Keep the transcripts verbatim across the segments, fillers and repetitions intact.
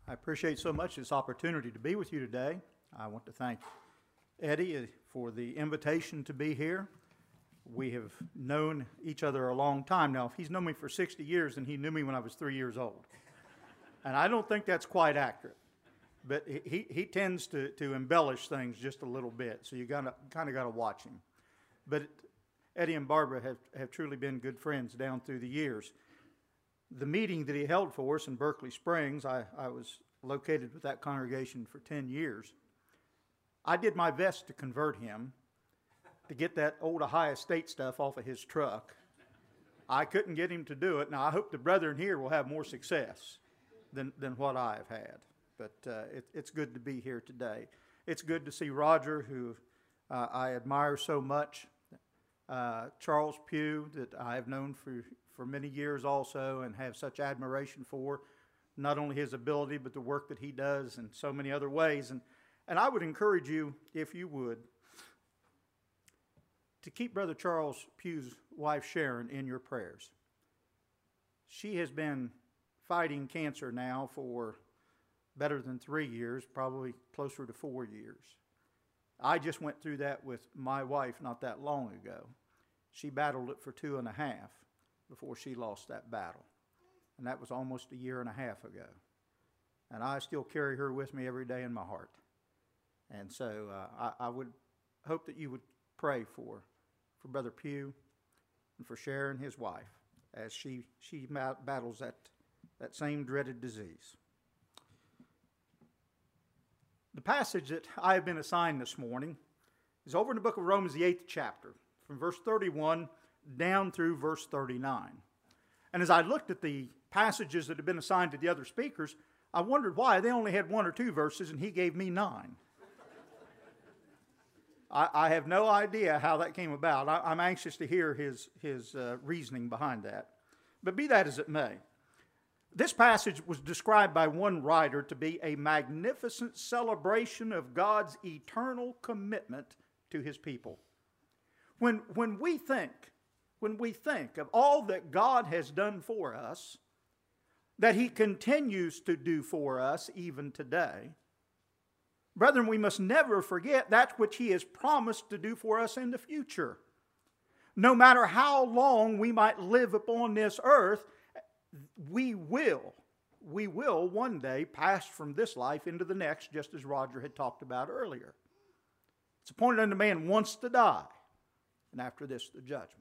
I appreciate so much this opportunity to be with you today. I want to thank Eddie for the invitation to be here. We have known each other a long time now. If he's known me for sixty years, then he knew me when I was three years old. And I don't think that's quite accurate. But he, he tends to, to embellish things just a little bit, so you gotta kind of got to watch him. But Eddie and Barbara have, have truly been good friends down through the years. The meeting that he held for us in Berkeley Springs, I, I was located with that congregation for ten years. I did my best to convert him, to get that old Ohio State stuff off of his truck. I couldn't get him to do it. Now, I hope the brethren here will have more success than, than what I have had. But uh, it, it's good to be here today. It's good to see Roger, who uh, I admire so much. Uh, Charles Pugh, that I have known for, for many years also and have such admiration for, not only his ability, but the work that he does in so many other ways. And, and I would encourage you, if you would, to keep Brother Charles Pugh's wife Sharon in your prayers. She has been fighting cancer now for better than three years, probably closer to four years. I just went through that with my wife not that long ago. She battled it for two and a half before she lost that battle. And that was almost a year and a half ago. And I still carry her with me every day in my heart. And so uh, I, I would hope that you would pray for, for Brother Pugh and for Sharon, his wife, as she, she battles that, that same dreaded disease. The passage that I have been assigned this morning is over in the book of Romans, the eighth chapter, from verse thirty-one down through verse thirty-nine. And as I looked at the passages that had been assigned to the other speakers, I wondered why they only had one or two verses and he gave me nine. I, I have no idea how that came about. I, I'm anxious to hear his, his uh, reasoning behind that. But be that as it may, this passage was described by one writer to be a magnificent celebration of God's eternal commitment to his people. When, when we think, when we think of all that God has done for us, that he continues to do for us even today, brethren, we must never forget that which he has promised to do for us in the future. No matter how long we might live upon this earth, we will, we will one day pass from this life into the next, just as Roger had talked about earlier. It's appointed unto man once to die, and after this the judgment.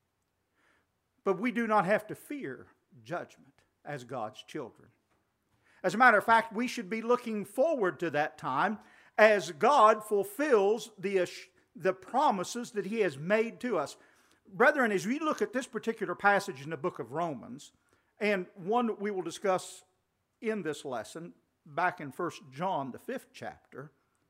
But we do not have to fear judgment as God's children. As a matter of fact, we should be looking forward to that time as God fulfills the, the promises that he has made to us. Brethren, as we look at this particular passage in the book of Romans, and one that we will discuss in this lesson, back in First John, the fifth chapter,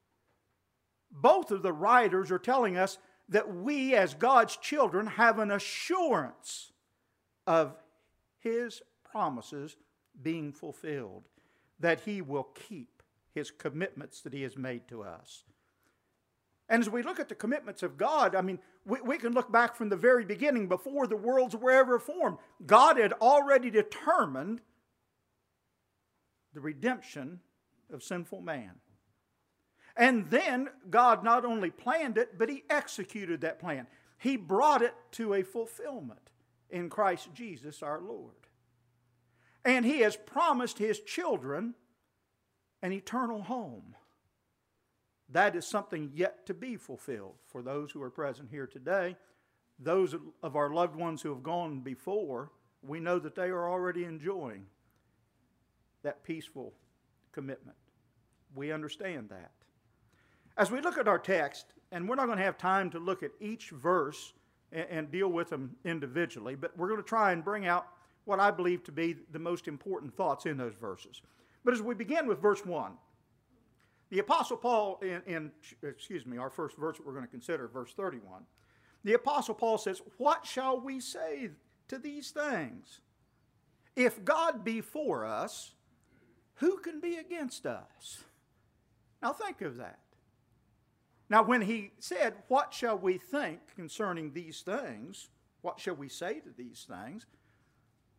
both of the writers are telling us that we as God's children have an assurance of his promises being fulfilled, that he will keep his commitments that he has made to us. And as we look at the commitments of God, I mean, we, we can look back from the very beginning, before the worlds were ever formed. God had already determined the redemption of sinful man. And then God not only planned it, but he executed that plan. He brought it to a fulfillment in Christ Jesus our Lord. And he has promised his children an eternal home. That is something yet to be fulfilled for those who are present here today. Those of our loved ones who have gone before, we know that they are already enjoying that peaceful commitment. We understand that. As we look at our text, and we're not going to have time to look at each verse and, and deal with them individually, but we're going to try and bring out what I believe to be the most important thoughts in those verses. But as we begin with verse one, the Apostle Paul, in, in, excuse me, our first verse that we're going to consider, verse thirty-one, the Apostle Paul says, "What shall we say to these things? If God be for us, who can be against us?" Now think of that. Now when he said, "What shall we think concerning these things? What shall we say to these things?"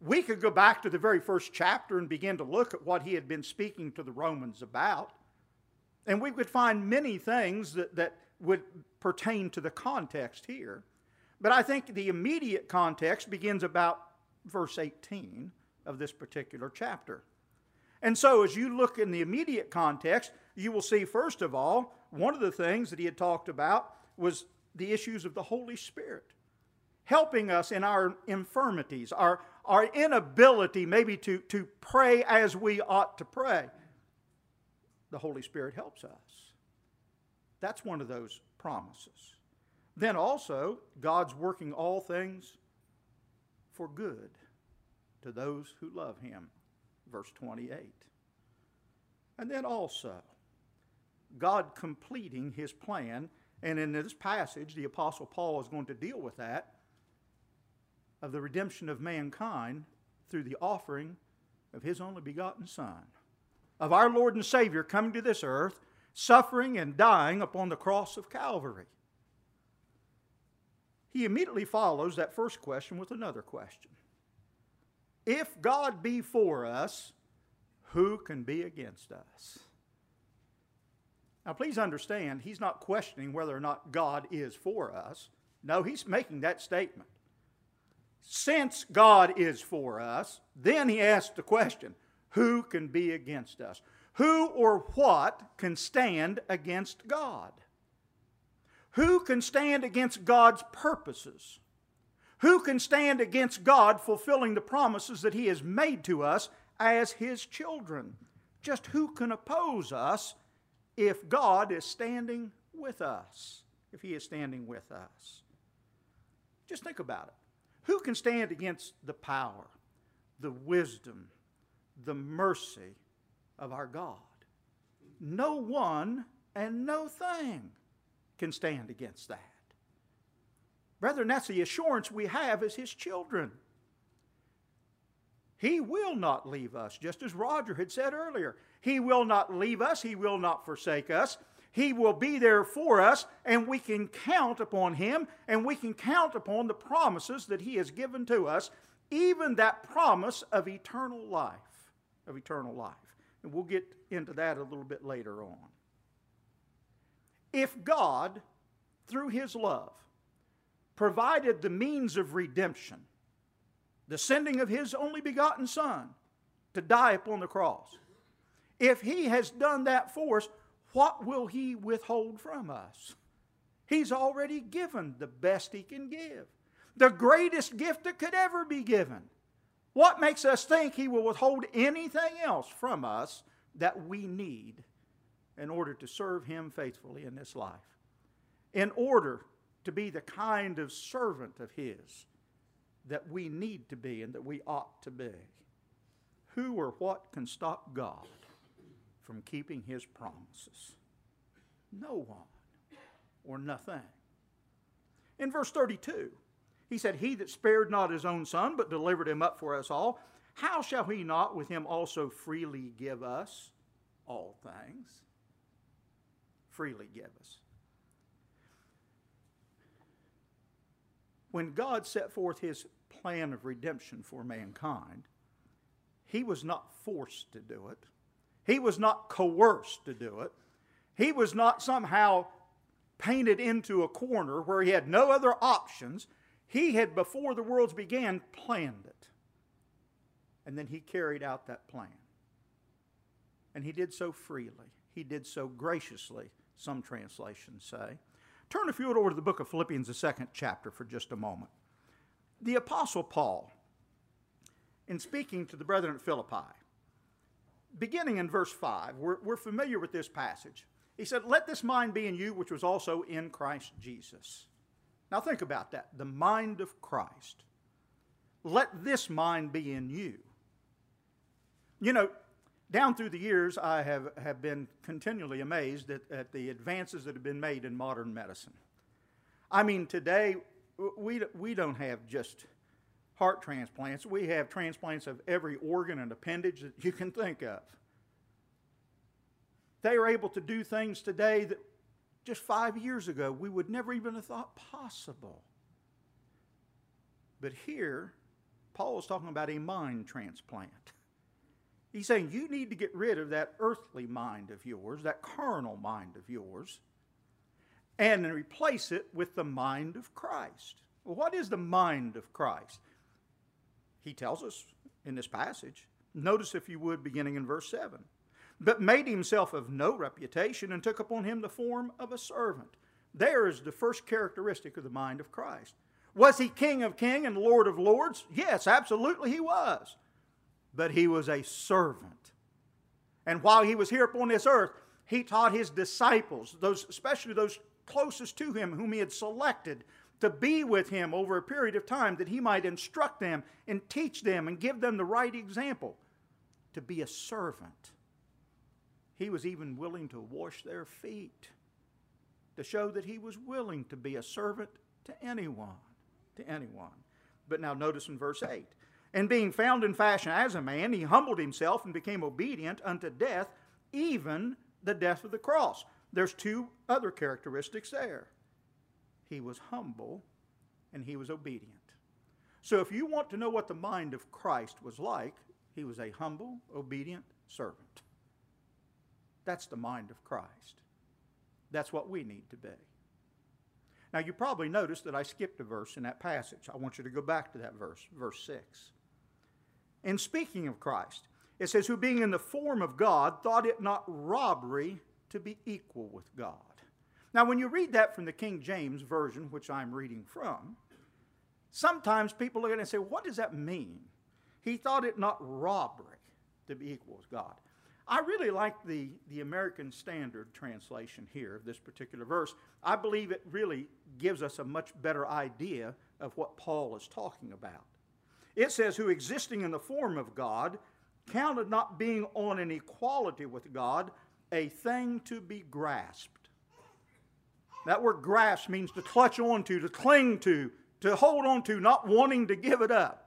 We could go back to the very first chapter and begin to look at what he had been speaking to the Romans about. And we could find many things that, that would pertain to the context here. But I think the immediate context begins about verse eighteen of this particular chapter. And so as you look in the immediate context, you will see, first of all, one of the things that he had talked about was the issues of the Holy Spirit, helping us in our infirmities, our, our inability maybe to, to pray as we ought to pray. The Holy Spirit helps us. That's one of those promises. Then also, God's working all things for good to those who love him. Verse twenty-eight. And then also, God completing his plan, and in this passage, the Apostle Paul is going to deal with that, of the redemption of mankind through the offering of his only begotten Son, of our Lord and Savior coming to this earth, suffering and dying upon the cross of Calvary. He immediately follows that first question with another question. If God be for us, who can be against us? Now please understand, he's not questioning whether or not God is for us. No, he's making that statement. Since God is for us, then he asks the question, who can be against us? Who or what can stand against God? Who can stand against God's purposes? Who can stand against God fulfilling the promises that he has made to us as his children? Just who can oppose us if God is standing with us? If he is standing with us. Just think about it. Who can stand against the power, the wisdom, the mercy of our God? No one and no thing can stand against that. Brethren, that's the assurance we have as his children. He will not leave us, just as Roger had said earlier. He will not leave us. He will not forsake us. He will be there for us, and we can count upon him, and we can count upon the promises that he has given to us, even that promise of eternal life, of eternal life. And we'll get into that a little bit later on. If God, through his love, provided the means of redemption, the sending of his only begotten Son to die upon the cross, if he has done that for us, what will he withhold from us? He's already given the best he can give, the greatest gift that could ever be given. What makes us think he will withhold anything else from us that we need in order to serve him faithfully in this life? In order to be the kind of servant of his that we need to be and that we ought to be. Who or what can stop God from keeping his promises? No one or nothing. In verse thirty-two, he said, he that spared not his own Son, but delivered him up for us all, how shall he not with him also freely give us all things? Freely give us. When God set forth his plan of redemption for mankind, he was not forced to do it. He was not coerced to do it. He was not somehow painted into a corner where he had no other options. He had, before the worlds began, planned it. And then he carried out that plan. And he did so freely. He did so graciously, some translations say. Turn, if you would, over to the book of Philippians, the second chapter, for just a moment. The Apostle Paul, in speaking to the brethren at Philippi, beginning in verse five, we're, we're familiar with this passage. He said, let this mind be in you, which was also in Christ Jesus. Now think about that. The mind of Christ. Let this mind be in you. You know, down through the years, I have, have been continually amazed at, at the advances that have been made in modern medicine. I mean, today, we, we don't have just heart transplants. We have transplants of every organ and appendage that you can think of. They are able to do things today that just five years ago we would never even have thought possible. But here, Paul is talking about a mind transplant. He's saying you need to get rid of that earthly mind of yours, that carnal mind of yours, and replace it with the mind of Christ. Well, what is the mind of Christ? He tells us in this passage. Notice, if you would, beginning in verse seven. But made himself of no reputation and took upon him the form of a servant. There is the first characteristic of the mind of Christ. Was he King of kings and Lord of lords? Yes, absolutely he was. But he was a servant. And while he was here upon this earth, he taught his disciples, those, especially those closest to him whom he had selected to be with him over a period of time, that he might instruct them and teach them and give them the right example, to be a servant. He was even willing to wash their feet, to show that he was willing to be a servant to anyone, to anyone. But now notice in verse eight. And being found in fashion as a man, he humbled himself and became obedient unto death, even the death of the cross. There's two other characteristics there. He was humble and he was obedient. So if you want to know what the mind of Christ was like, he was a humble, obedient servant. That's the mind of Christ. That's what we need to be. Now you probably noticed that I skipped a verse in that passage. I want you to go back to that verse, verse six. In speaking of Christ, it says, who being in the form of God, thought it not robbery to be equal with God. Now when you read that from the King James Version, which I'm reading from, sometimes people look at it and say, what does that mean? He thought it not robbery to be equal with God. I really like the, the American Standard translation here of this particular verse. I believe it really gives us a much better idea of what Paul is talking about. It says, who existing in the form of God, counted not being on an equality with God a thing to be grasped. That word grasp means to clutch onto, to cling to, to hold on to, not wanting to give it up.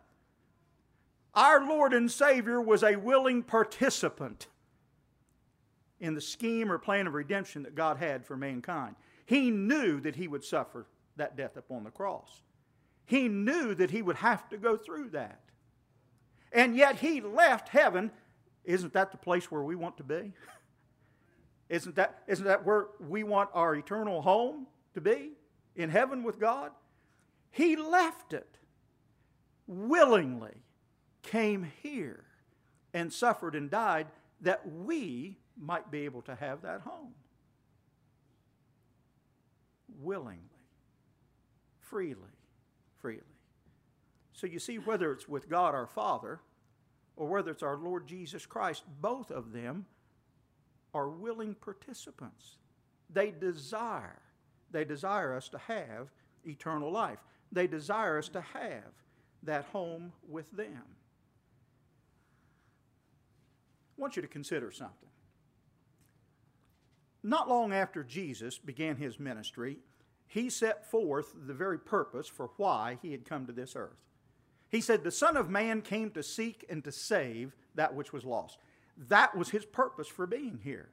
Our Lord and Savior was a willing participant in the scheme or plan of redemption that God had for mankind. He knew that he would suffer that death upon the cross. He knew that he would have to go through that. And yet he left heaven. Isn't that the place where we want to be? Isn't that, isn't that where we want our eternal home to be? In heaven with God? He left it willingly, came here, and suffered and died that we might be able to have that home. Willingly, freely, freely. So you see, whether it's with God our Father or whether it's our Lord Jesus Christ, both of them are willing participants. They desire, they desire us to have eternal life. They desire us to have that home with them. I want you to consider something. Not long after Jesus began his ministry, he set forth the very purpose for why he had come to this earth. He said, the Son of Man came to seek and to save that which was lost. That was his purpose for being here.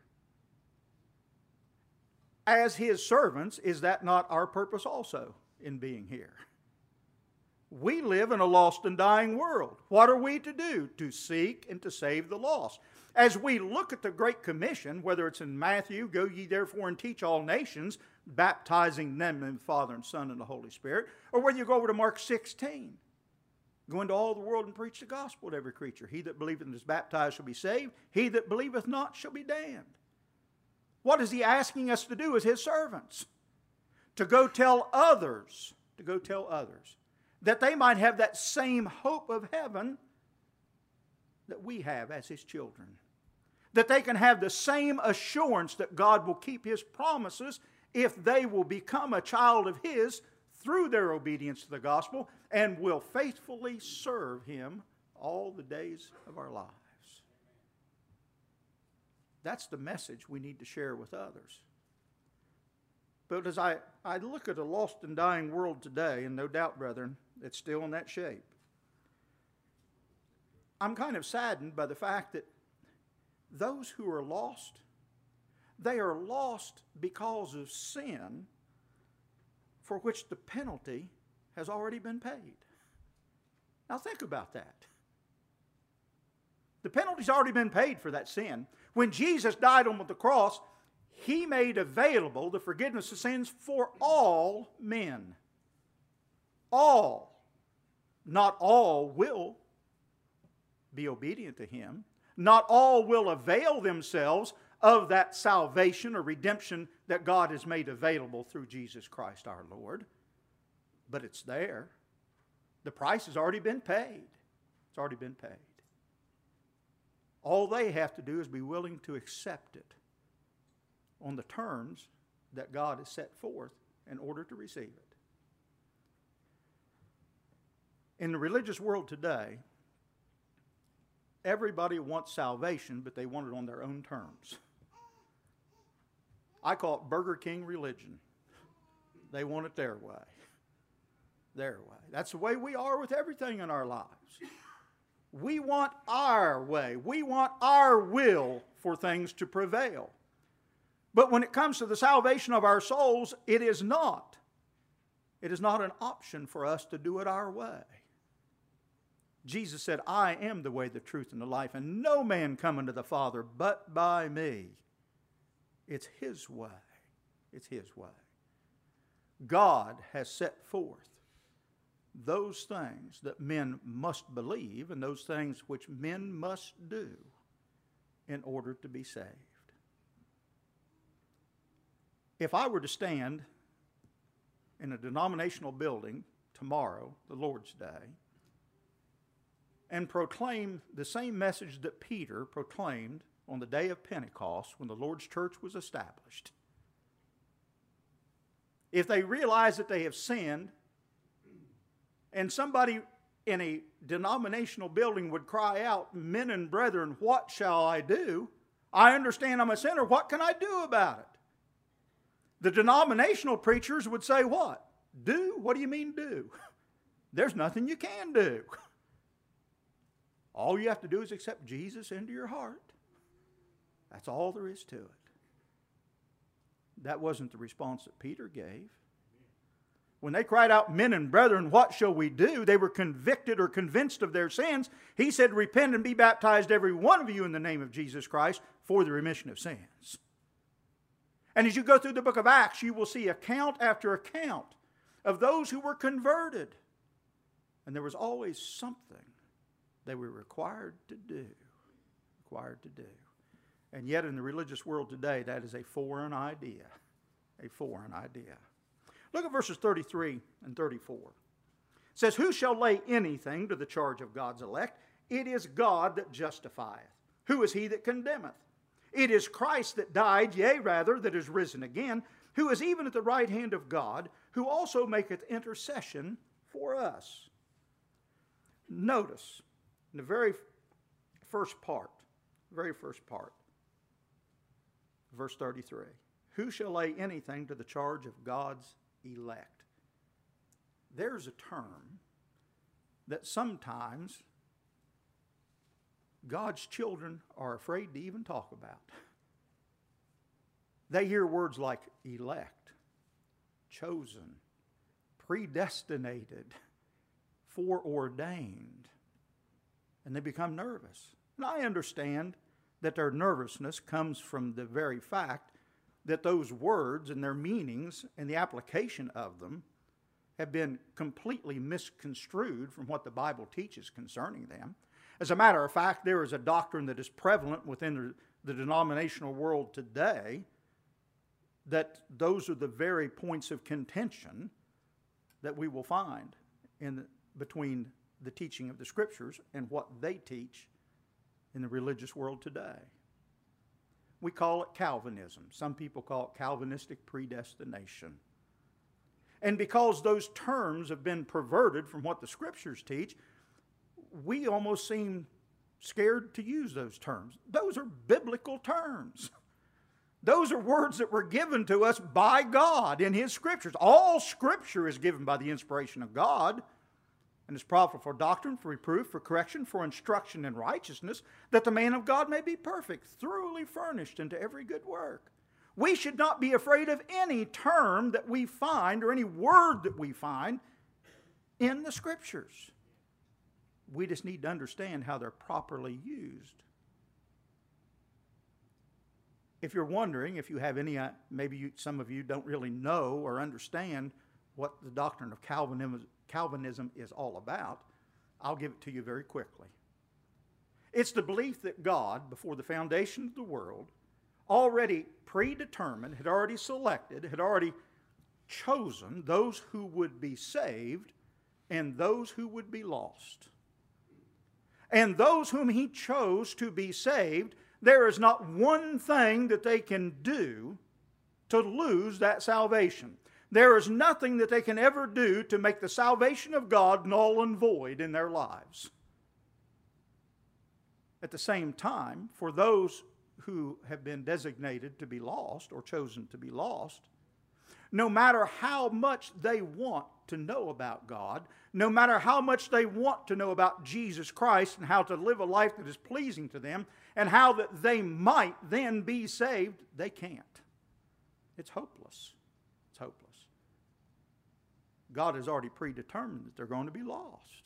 As his servants, is that not our purpose also in being here? We live in a lost and dying world. What are we to do? To seek and to save the lost. As we look at the Great Commission, whether it's in Matthew, go ye therefore and teach all nations, baptizing them in the Father and Son and the Holy Spirit, or whether you go over to Mark sixteen, go into all the world and preach the gospel to every creature. He that believeth and is baptized shall be saved. He that believeth not shall be damned. What is he asking us to do as his servants? To go tell others, to go tell others, that they might have that same hope of heaven that we have as his children. That they can have the same assurance that God will keep his promises if they will become a child of his through their obedience to the gospel and will faithfully serve him all the days of our lives. That's the message we need to share with others. But as I, I look at a lost and dying world today, and no doubt, brethren, it's still in that shape, I'm kind of saddened by the fact that those who are lost, they are lost because of sin for which the penalty has already been paid. Now think about that. The penalty's already been paid for that sin. When Jesus died on the cross, He made available the forgiveness of sins for all men. All. Not all will be obedient to Him. Not all will avail themselves of that salvation or redemption that God has made available through Jesus Christ our Lord. But it's there. The price has already been paid. It's already been paid. All they have to do is be willing to accept it on the terms that God has set forth in order to receive it. In the religious world today, everybody wants salvation, but they want it on their own terms. I call it Burger King religion. They want it their way. Their way. That's the way we are with everything in our lives. We want our way. We want our will for things to prevail. But when it comes to the salvation of our souls, it is not. It is not an option for us to do it our way. Jesus said, I am the way, the truth, and the life, and no man come unto the Father but by me. It's His way. It's His way. God has set forth those things that men must believe and those things which men must do in order to be saved. If I were to stand in a denominational building tomorrow, the Lord's Day, and proclaim the same message that Peter proclaimed on the day of Pentecost when the Lord's church was established, if they realize that they have sinned, and somebody in a denominational building would cry out, men and brethren, what shall I do? I understand I'm a sinner. What can I do about it? The denominational preachers would say what? Do? What do you mean do? There's nothing you can do. All you have to do is accept Jesus into your heart. That's all there is to it. That wasn't the response that Peter gave. When they cried out, men and brethren, what shall we do? They were convicted or convinced of their sins. He said, repent and be baptized, every one of you, in the name of Jesus Christ for the remission of sins. And as you go through the book of Acts, you will see account after account of those who were converted. And there was always something they were required to do. Required to do. And yet in the religious world today, that is a foreign idea. A foreign idea. Look at verses thirty-three and thirty-four. It says, who shall lay anything to the charge of God's elect? It is God that justifieth. Who is he that condemneth? It is Christ that died, yea, rather, that is risen again, who is even at the right hand of God, who also maketh intercession for us. Notice, in the very first part, very first part, verse thirty-three, who shall lay anything to the charge of God's elect? There's a term that sometimes God's children are afraid to even talk about. They hear words like elect, chosen, predestinated, foreordained, and they become nervous. And I understand that their nervousness comes from the very fact that those words and their meanings and the application of them have been completely misconstrued from what the Bible teaches concerning them. As a matter of fact, there is a doctrine that is prevalent within the, the denominational world today that those are the very points of contention that we will find in the, between the teaching of the Scriptures and what they teach in the religious world today. We call it Calvinism. Some people call it Calvinistic predestination. And because those terms have been perverted from what the Scriptures teach, we almost seem scared to use those terms. Those are biblical terms. Those are words that were given to us by God in His Scriptures. All Scripture is given by the inspiration of God and is profitable for doctrine, for reproof, for correction, for instruction in righteousness, that the man of God may be perfect, thoroughly furnished into every good work. We should not be afraid of any term that we find or any word that we find in the Scriptures. We just need to understand how they're properly used. If you're wondering, if you have any, uh, maybe you, some of you don't really know or understand what the doctrine of Calvinism, Calvinism is all about, I'll give it to you very quickly. It's the belief that God, before the foundation of the world, already predetermined, had already selected, had already chosen those who would be saved and those who would be lost. And those whom He chose to be saved, there is not one thing that they can do to lose that salvation. There is nothing that they can ever do to make the salvation of God null and void in their lives. At the same time, for those who have been designated to be lost or chosen to be lost, no matter how much they want to know about God, no matter how much they want to know about Jesus Christ and how to live a life that is pleasing to them, and how that they might then be saved, they can't. It's hopeless. It's hopeless. God has already predetermined that they're going to be lost.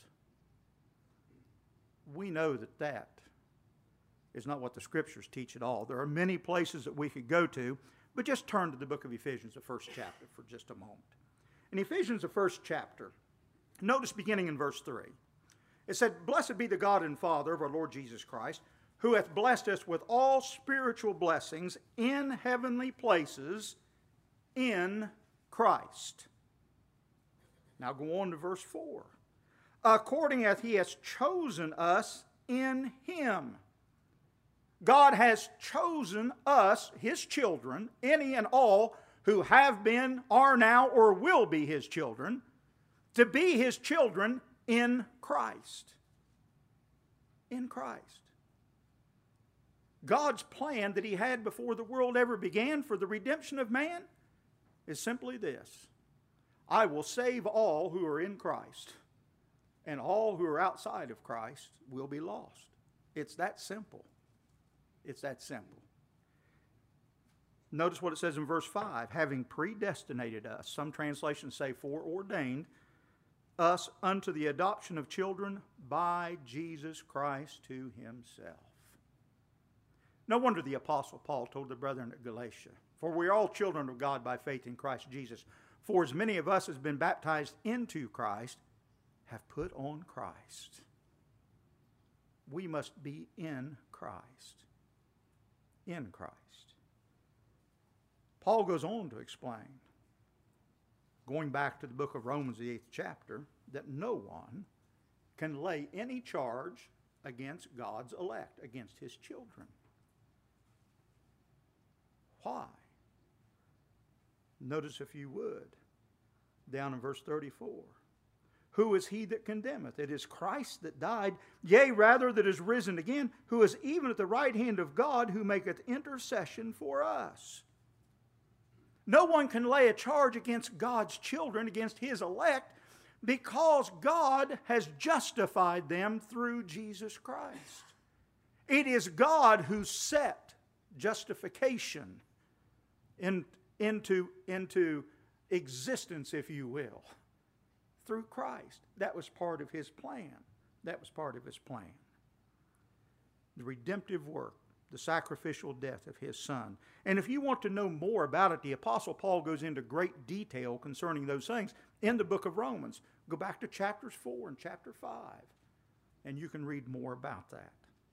We know that that is not what the Scriptures teach at all. There are many places that we could go to, but just turn to the book of Ephesians, the first chapter, for just a moment. In Ephesians, the first chapter, notice beginning in verse three. It said, "Blessed be the God and Father of our Lord Jesus Christ, who hath blessed us with all spiritual blessings in heavenly places in Christ." Now go on to verse four. "According as He has chosen us in Him." God has chosen us, His children, any and all who have been, are now, or will be His children, to be His children in Christ. In Christ. God's plan that He had before the world ever began for the redemption of man is simply this: I will save all who are in Christ, and all who are outside of Christ will be lost. It's that simple. It's that simple. Notice what it says in verse five, "Having predestinated us," some translations say foreordained, "us unto the adoption of children by Jesus Christ to Himself." No wonder the Apostle Paul told the brethren at Galatia, "For we are all children of God by faith in Christ Jesus. For as many of us as have been baptized into Christ have put on Christ." We must be in Christ. In Christ. Paul goes on to explain, going back to the book of Romans, the eighth chapter, that no one can lay any charge against God's elect, against His children. Why? Notice, if you would, down in verse thirty-four. "Who is he that condemneth? It is Christ that died, yea, rather that is risen again, who is even at the right hand of God, who maketh intercession for us." No one can lay a charge against God's children, against His elect, because God has justified them through Jesus Christ. It is God who set justification in, into, into existence, if you will, through Christ. That was part of His plan. That was part of His plan. The redemptive work, the sacrificial death of His Son. And if you want to know more about it, the Apostle Paul goes into great detail concerning those things in the book of Romans. Go back to chapters four and chapter five, and you can read more about that.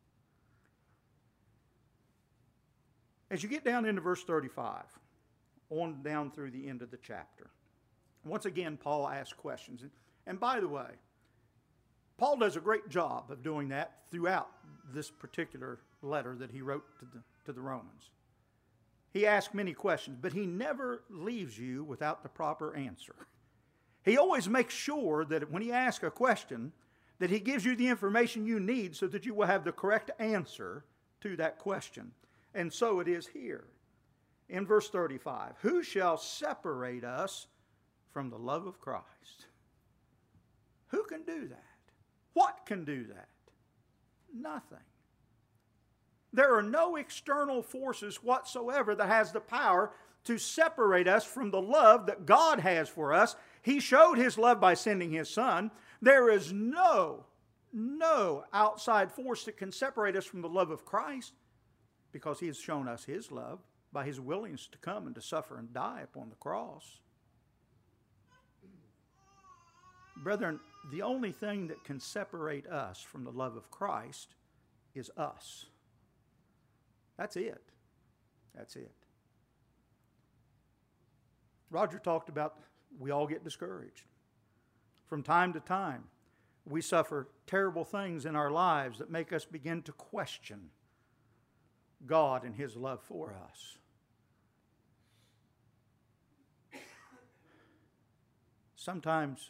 As you get down into verse thirty-five, on down through the end of the chapter, once again, Paul asks questions. And, and by the way, Paul does a great job of doing that throughout this particular letter that he wrote to the, to the Romans. He asks many questions, but he never leaves you without the proper answer. He always makes sure that when he asks a question, that he gives you the information you need so that you will have the correct answer to that question. And so it is here. In verse thirty-five, "Who shall separate us from the love of Christ?" Who can do that? What can do that? Nothing. There are no external forces whatsoever that has the power to separate us from the love that God has for us. He showed His love by sending His Son. There is no no outside force that can separate us from the love of Christ, because he has shown us his love by his willingness to come and to suffer and die upon the cross. Brethren, the only thing that can separate us from the love of Christ is us. That's it. That's it. Roger talked about we all get discouraged. From time to time, we suffer terrible things in our lives that make us begin to question God and his love for us. Sometimes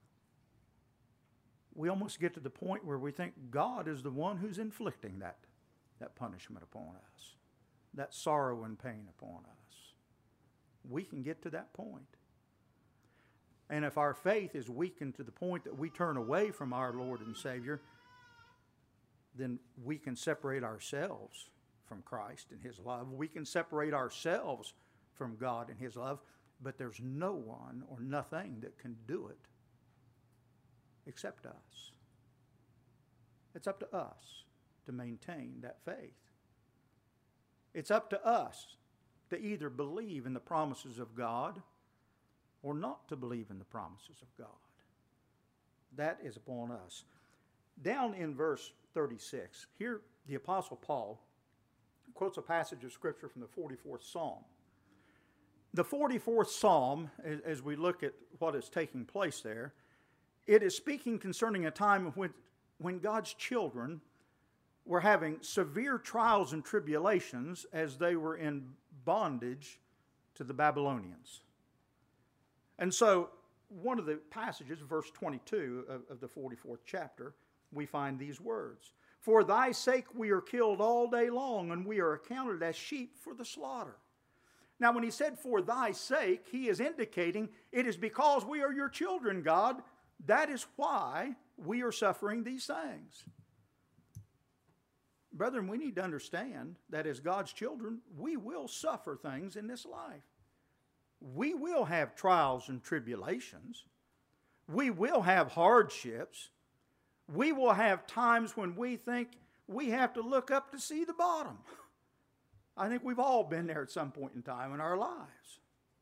we almost get to the point where we think God is the one who's inflicting that, that punishment upon us, that sorrow and pain upon us. We can get to that point. And if our faith is weakened to the point that we turn away from our Lord and Savior, then we can separate ourselves from Christ and his love. We can separate ourselves from God and his love, but there's no one or nothing that can do it except us. It's up to us to maintain that faith. It's up to us to either believe in the promises of God or not to believe in the promises of God. That is upon us. Down in verse thirty-six, here the Apostle Paul quotes a passage of Scripture from the forty-fourth Psalm. The forty-fourth Psalm, as we look at what is taking place there, it is speaking concerning a time when, when God's children were having severe trials and tribulations as they were in bondage to the Babylonians. And so, one of the passages, verse twenty-two of, of the forty-fourth chapter, we find these words. For thy sake we are killed all day long, and we are accounted as sheep for the slaughter. Now, when he said for thy sake, he is indicating it is because we are your children, God. That is why we are suffering these things. Brethren, we need to understand that as God's children, we will suffer things in this life. We will have trials and tribulations. We will have hardships. We will have times when we think we have to look up to see the bottom. I think we've all been there at some point in time in our lives.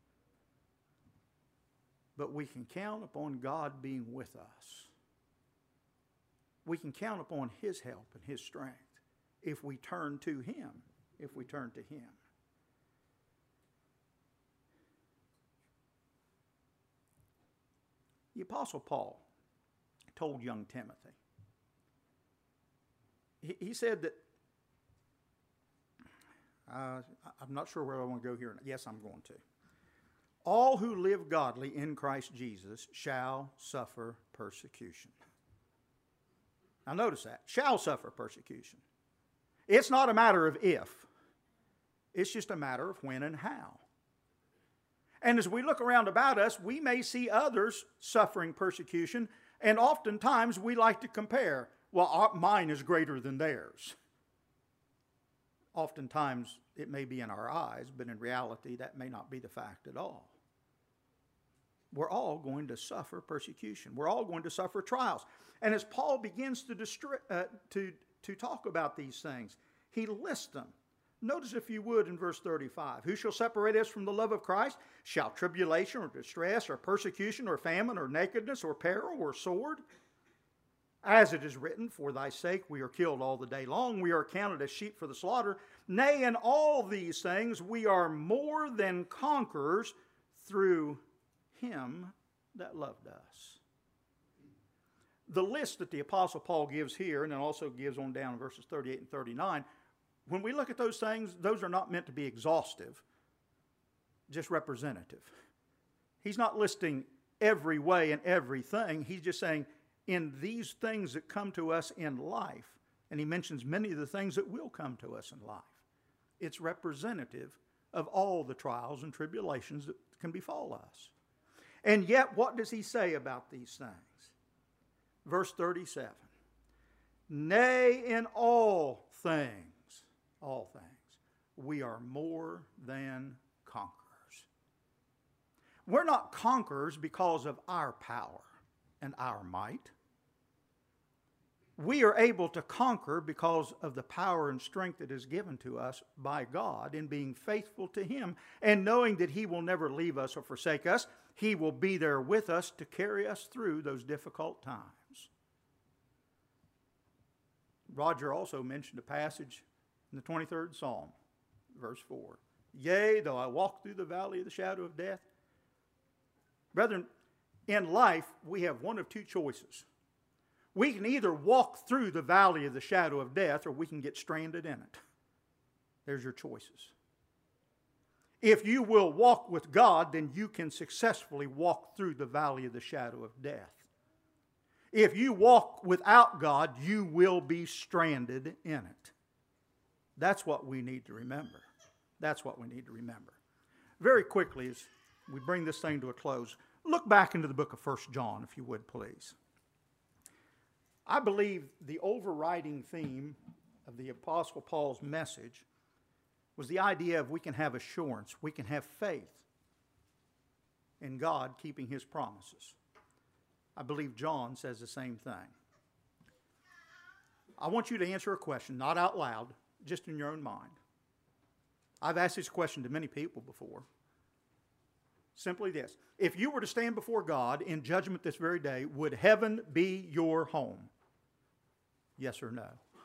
But we can count upon God being with us. We can count upon his help and his strength if we turn to him, if we turn to him. The Apostle Paul told young Timothy, he, he said that, uh, I'm not sure where I want to go here. Yes, I'm going to. All who live godly in Christ Jesus shall suffer persecution. Now notice that. Shall suffer persecution. It's not a matter of if. It's just a matter of when and how. And as we look around about us, we may see others suffering persecution, and oftentimes we like to compare. Well, mine is greater than theirs. Oftentimes it may be in our eyes, but in reality that may not be the fact at all. We're all going to suffer persecution. We're all going to suffer trials. And as Paul begins to, distri- uh, to, to talk about these things, he lists them. Notice, if you would, in verse thirty-five, who shall separate us from the love of Christ? Shall tribulation or distress or persecution or famine or nakedness or peril or sword? As it is written, for thy sake we are killed all the day long. We are counted as sheep for the slaughter. Nay, in all these things we are more than conquerors through him that loved us. The list that the Apostle Paul gives here, and then also gives on down in verses thirty-eight and thirty-nine, when we look at those things, those are not meant to be exhaustive, just representative. He's not listing every way and everything. He's just saying, in these things that come to us in life, and he mentions many of the things that will come to us in life, it's representative of all the trials and tribulations that can befall us. And yet, what does he say about these things? Verse thirty-seven, nay, in all things, all things, we are more than conquerors. We're not conquerors because of our power and our might. we are able to conquer because of the power and strength that is given to us by God in being faithful to Him and knowing that He will never leave us or forsake us. He will be there with us to carry us through those difficult times. Roger also mentioned a passage in the twenty-third Psalm, verse four. Yea, though I walk through the valley of the shadow of death. Brethren, in life, we have one of two choices. We can either walk through the valley of the shadow of death, or we can get stranded in it. There's your choices. If you will walk with God, then you can successfully walk through the valley of the shadow of death. If you walk without God, you will be stranded in it. That's what we need to remember. That's what we need to remember. Very quickly, as we bring this thing to a close, look back into the book of First John, if you would, please. I believe the overriding theme of the Apostle Paul's message was the idea of we can have assurance, we can have faith in God keeping His promises. I believe John says the same thing. I want you to answer a question, not out loud, just in your own mind. I've asked this question to many people before. Simply this: if you were to stand before God in judgment this very day, would heaven be your home? Yes or no?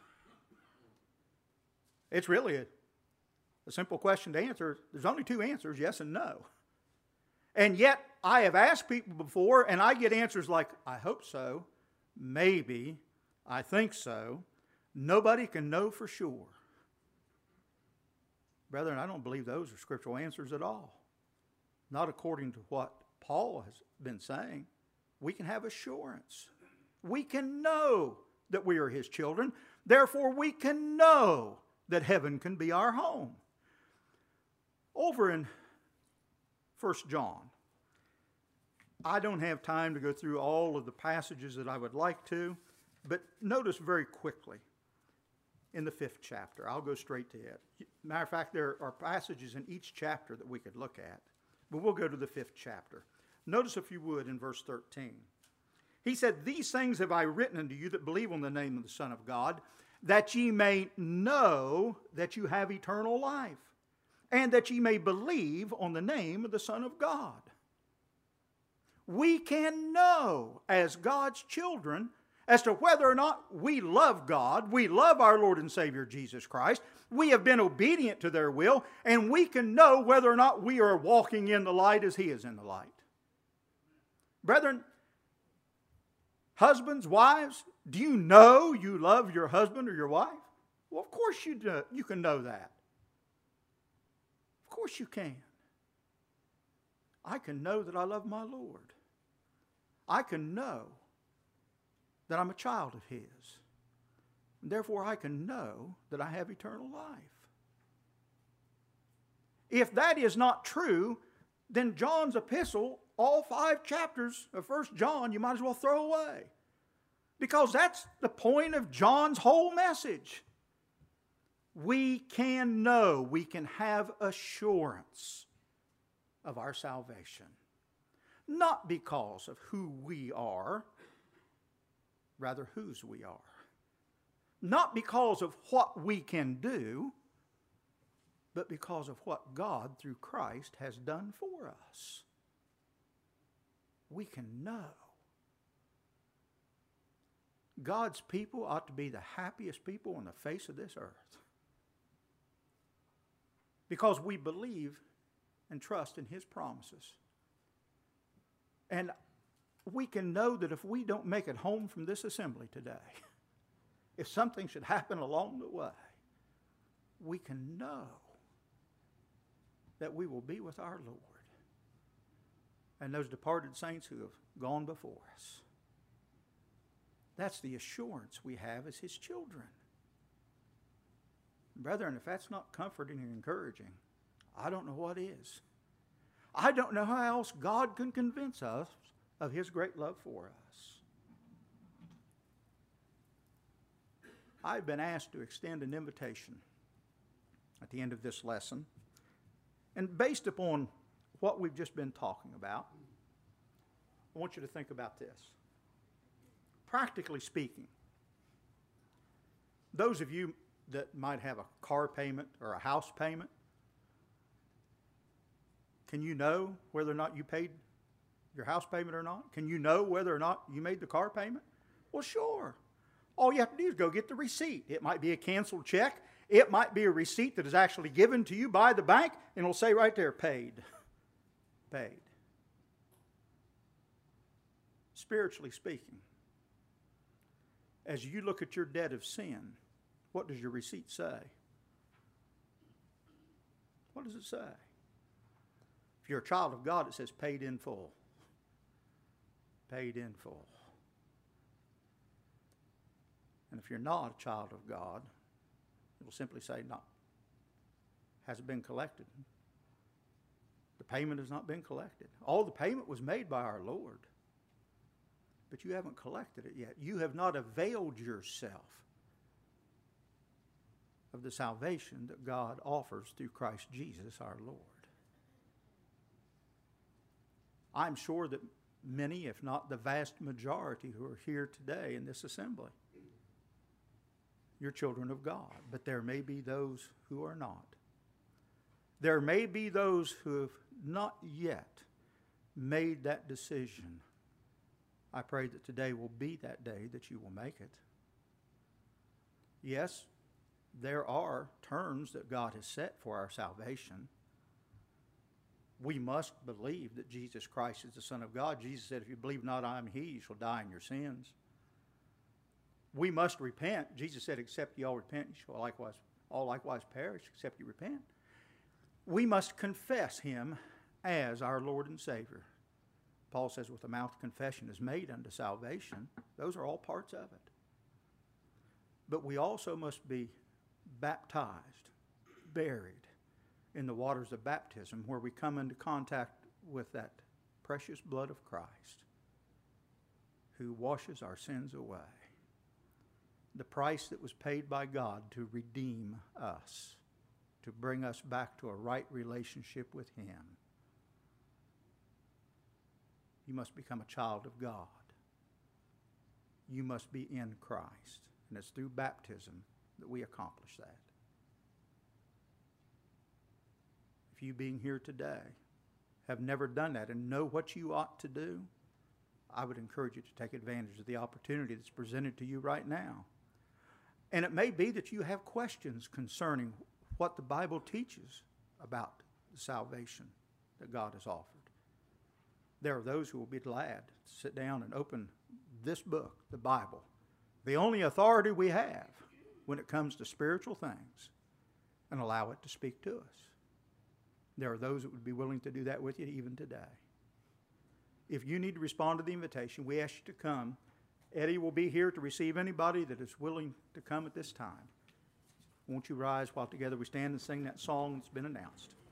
It's really a, a simple question to answer. There's only two answers, yes and no. And yet, I have asked people before, and I get answers like, I hope so, maybe, I think so. Nobody can know for sure. Brethren, I don't believe those are scriptural answers at all. Not according to what Paul has been saying. We can have assurance. We can know that we are His children. Therefore, we can know that heaven can be our home. Over in First John, I don't have time to go through all of the passages that I would like to, but notice very quickly in the fifth chapter. I'll go straight to it. Matter of fact, there are passages in each chapter that we could look at, but we'll go to the fifth chapter. Notice, if you would, in verse thirteen. He said, These things have I written unto you that believe on the name of the Son of God, that ye may know that you have eternal life, and that ye may believe on the name of the Son of God. We can know as God's children as to whether or not we love God, we love our Lord and Savior Jesus Christ, we have been obedient to their will, and we can know whether or not we are walking in the light as He is in the light. Brethren, husbands, wives, do you know you love your husband or your wife? Well, of course you do. You can know that. Of course you can. I can know that I love my Lord. I can know that I'm a child of His. And therefore, I can know that I have eternal life. If that is not true, then John's epistle, all five chapters of First John, you might as well throw away. Because that's the point of John's whole message. We can know, we can have assurance of our salvation. Not because of who we are, rather whose we are. Not because of what we can do, but because of what God through Christ has done for us. We can know. God's people ought to be the happiest people on the face of this earth. Because we believe and trust in His promises. And we can know that if we don't make it home from this assembly today, if something should happen along the way, we can know that we will be with our Lord and those departed saints who have gone before us. That's the assurance we have as His children. Brethren, if that's not comforting and encouraging, I don't know what is. I don't know how else God can convince us of His great love for us. I've been asked to extend an invitation at the end of this lesson. And based upon what we've just been talking about, I want you to think about this. Practically speaking, Those of you that might have a car payment or a house payment, can you know whether or not you paid your house payment or not? Can you know whether or not you made the car payment? Well, sure. All you have to do is go get the receipt. It might be a canceled check. It might be a receipt that is actually given to you by the bank, and it'll say right there, paid. Paid. Spiritually speaking, as you look at your debt of sin, what does your receipt say? What does it say? If you're a child of God, it says paid in full. Paid in full. And if you're not a child of God, it will simply say, not, hasn't been collected. The payment has not been collected. All the payment was made by our Lord, but you haven't collected it yet. You have not availed yourself of the salvation that God offers through Christ Jesus our Lord. I'm sure that many, if not the vast majority who are here today in this assembly, you're children of God, but there may be those who are not. There may be those who have not yet made that decision. I pray that today will be that day that you will make it. Yes, there are terms that God has set for our salvation. We must believe that Jesus Christ is the Son of God. Jesus said, if you believe not I am He, you shall die in your sins. We must repent. Jesus said, except ye all repent, you shall likewise, all likewise perish, except you repent. We must confess Him as our Lord and Savior. Paul says, with the mouth confession is made unto salvation. Those are all parts of it. But we also must be baptized, buried in the waters of baptism, where we come into contact with that precious blood of Christ, who washes our sins away. The price that was paid by God to redeem us, to bring us back to a right relationship with Him. You must become a child of God. You must be in Christ. And it's through baptism that we accomplish that. If you being here today have never done that and know what you ought to do, I would encourage you to take advantage of the opportunity that's presented to you right now. And it may be that you have questions concerning what the Bible teaches about the salvation that God has offered. There are those who will be glad to sit down and open this book, the Bible, the only authority we have when it comes to spiritual things, and allow it to speak to us. There are those that would be willing to do that with you even today. If you need to respond to the invitation, we ask you to come. Eddie will be here to receive anybody that is willing to come at this time. Won't you rise while together we stand and sing that song that's been announced?